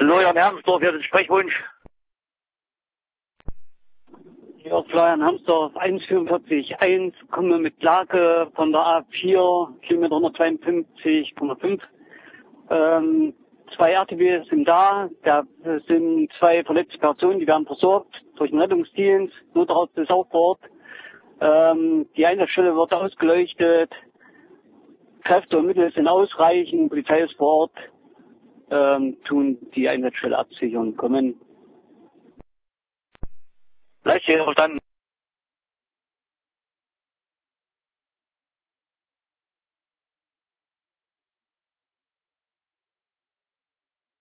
Florian Hermsdorf, hier den Sprechwunsch. Ja, Florian Hermsdorf, 144.1, komme mit Lage von der A4, Kilometer 152,5. 2 RTW sind da sind 2 verletzte Personen, die werden versorgt durch den Rettungsdienst, Notarzt ist auch vor Ort. Die Einsatzstelle wird ausgeleuchtet, Kräfte und Mittel sind ausreichend, Polizei ist vor Ort, tun die Einsatzstelle absichern, kommen. Gleich hier, verstanden.